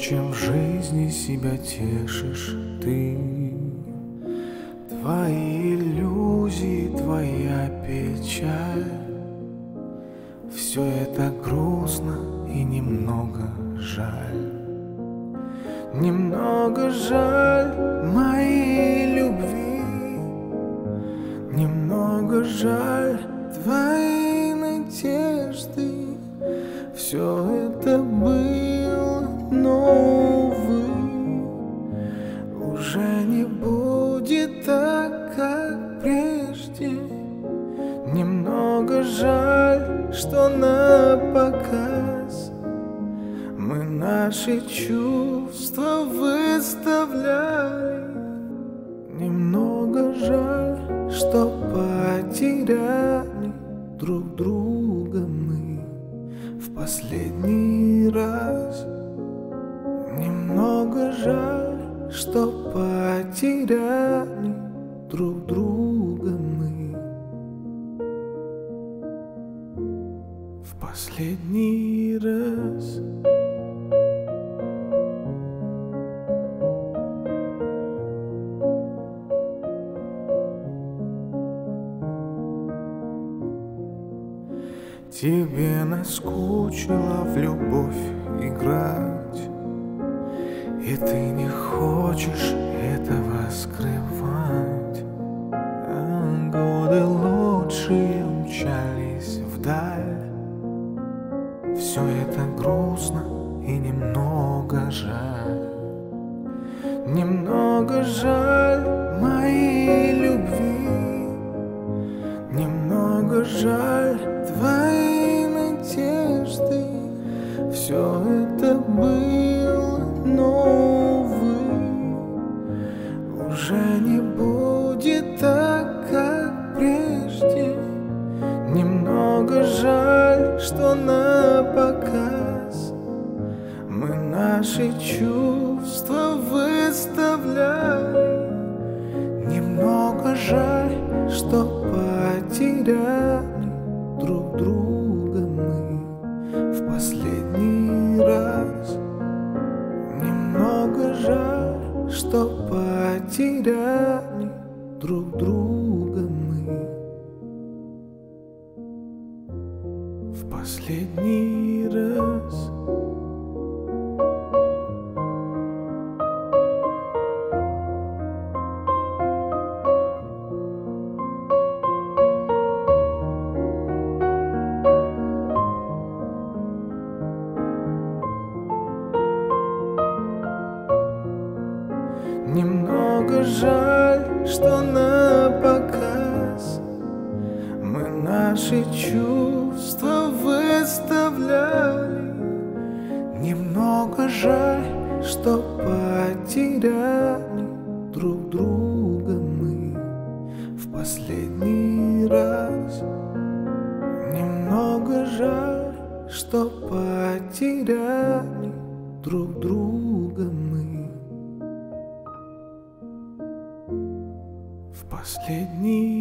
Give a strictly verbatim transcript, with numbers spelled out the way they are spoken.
чем в жизни себя тешишь ты. Твои иллюзии, твоя печаль, все это грустно и немного жаль. Немного жаль моей любви, немного жаль твоей надежды. Все это было, но, увы, уже не будет так, как прежде. Немного жаль, что на показ мы наши чувства выставляли. Немного жаль, что потеряли друг друга мы в последний раз. Немного жаль, что потеряли друг друга мы в последний раз. Тебе наскучило в любовь играть, и ты не хочешь этого скрывать. А годы лучшие умчались вдаль. Все это грустно и немного жаль. Немного жаль моей любви, немного жаль твои надежды. Все это было, но, увы, уже не будет так, как прежде. Немного жаль, что на показ мы наши чувства выставляли. Немного жаль, что потеряли друг друга мы в последний раз. Немного жаль, что потеряли друг друга мы в последний раз. Немного жаль, что на показ мы наши чувства выставляли. Немного жаль, что потеряли друг друга мы в последний раз. Немного жаль, что потеряли друг друга мы в последний